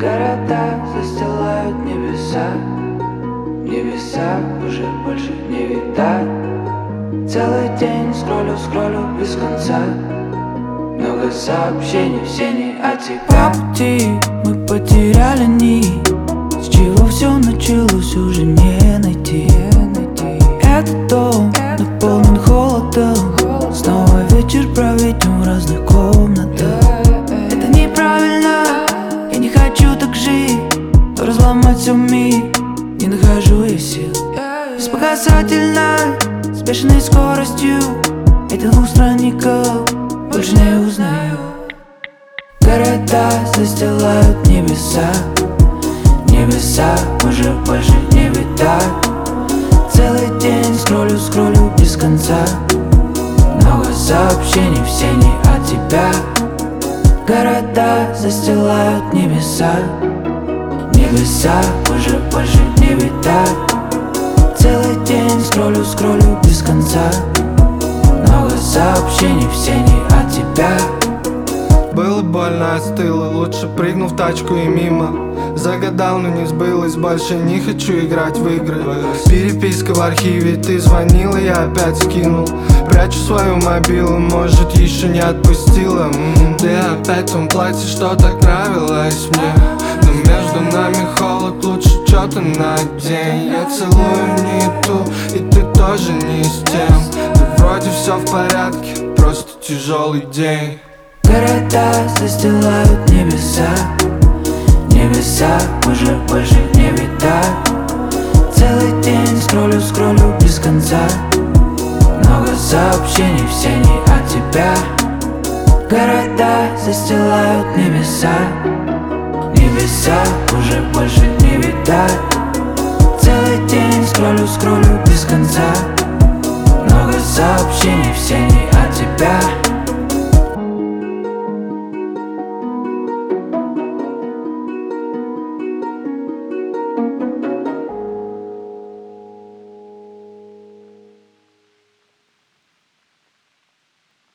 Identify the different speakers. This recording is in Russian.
Speaker 1: Города застилают небеса, небеса уже больше не видать. Целый день скроллю без конца. Много сообщений, все не о тебе. По пути мы потеряли нить. С чего все началось, уже не найти. Этот дом наполнен холодом. Снова вечер проведем в разных комнатах. Это неправильно, я не хочу так жить. Но разломать все миг не нахожу я сил. Беспоказательно, с бешеной скоростью этих двух странников больше не узнаю. Города застилают небеса, небеса уже больше не видать. Целый день скроллю без конца. Много сообщений, все не от тебя. Города застилают небеса, небеса уже больше не видать. Целый день скроллю без конца. Много сообщений, все не от тебя.
Speaker 2: Было больно, остыло, лучше прыгну в тачку и мимо. Загадал, но не сбылось, больше не хочу играть в игры. Переписка в архиве, ты звонила, я опять скинул. Прячу свою мобилу, может еще не отпустила. Ты опять в том платье, что так нравилось мне. Но между нами холод, лучше что-то надень. Я целую не ту, и ты тоже не с тем. Да вроде все в порядке, просто тяжелый день.
Speaker 1: Города застилают небеса, небеса уже больше не видать. Целый день скроллю без конца. Много сообщений, все не от тебя. Города застилают небеса, небеса уже больше не видать.